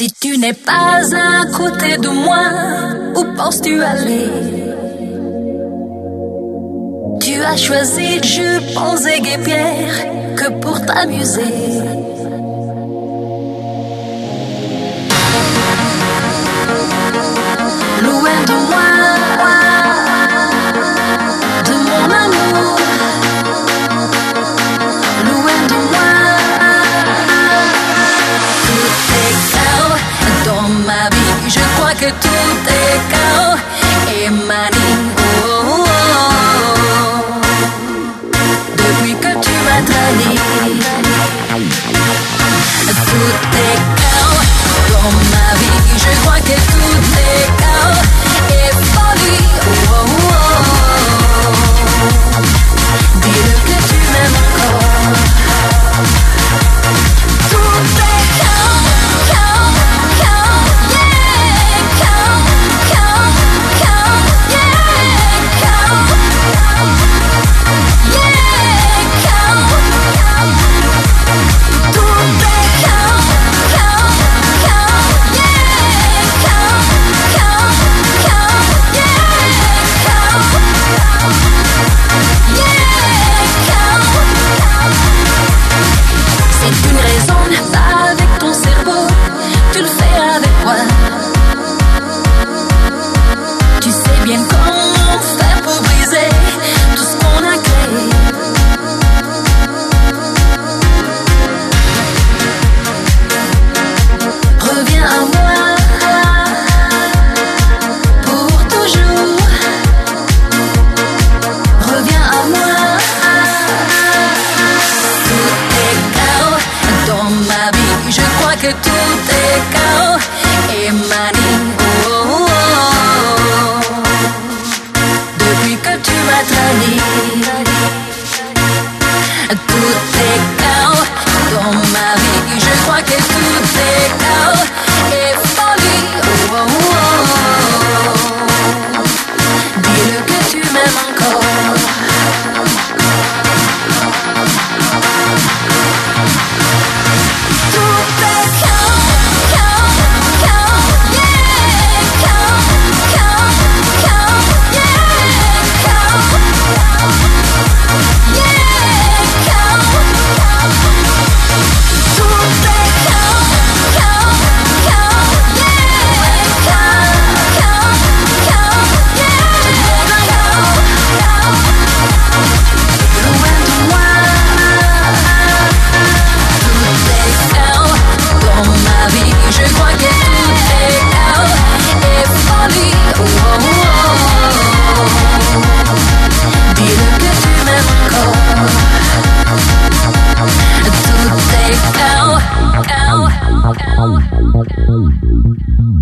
Si tu n'es pas à côté de moi, où penses-tu aller? Tu as choisi de jupons et guêpières que pour t'amuser. Loin de moi, de mon amour. Loin de moi, tout est chaos dans ma vie. Je crois que tout est chaos et manie. Depuis que tu m'as trahi, tout est chaos dans ma vie. Je crois que tout est chaos et folie. Dis-le que tu m'aimes encore. Tout est chaos, chaos, chaos, yeah, chaos, chaos, chaos, yeah, chaos, yeah, chaos, tout est chaos, chaos, chaos, yeah, chaos, chaos, chaos, yeah, chaos, si tu ne raisonnes pas avec ton cerveau, tu le fais avec quoi? Tu sais bien comment faire pour briser tout ce qu'on a créé. Reviens à moi pour toujours. Reviens à moi. Tout est chaos dans ma vie. Je crois que tout est chaos et manie. Depuis que tu m'as trahi, tout est chaos dans ma vie. Je crois que tout est chaos et folie. Dis-le que tu m'aimes encore. Tout est chaos, chaos, chaos, yeah, chaos, chaos, chaos, yeah, chaos, yeah, chaos, tout est chaos, chaos, chaos, yeah, chaos, chaos, chaos, yeah, chaos, loin de moi. Tout est chaos dans ma vie. Je crois que tout est chaos et folie. Dis-le que tu m'aimes encore. Tout est chaos, chaos, chaos.